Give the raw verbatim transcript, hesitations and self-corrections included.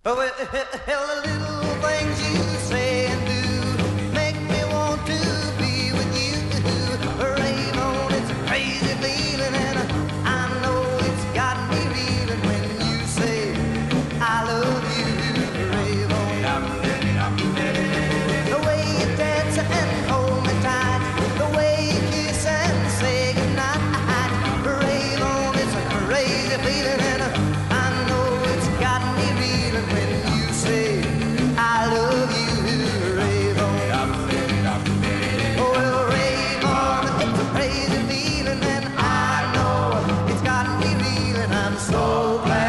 Oh, well, the little things you say and do make me want to be with you. Rave on, it's a crazy feeling, and I know it's got me reeling when you say I love you. Rave on. The way you dance and hold me tight, the way you kiss and say goodnight. Rave on, it's a crazy feeling, and I know it's got me reeling when you say I love you. Rave on. Oh, well, rave on, it's a crazy feeling, and I know it's got me reeling. I'm so glad.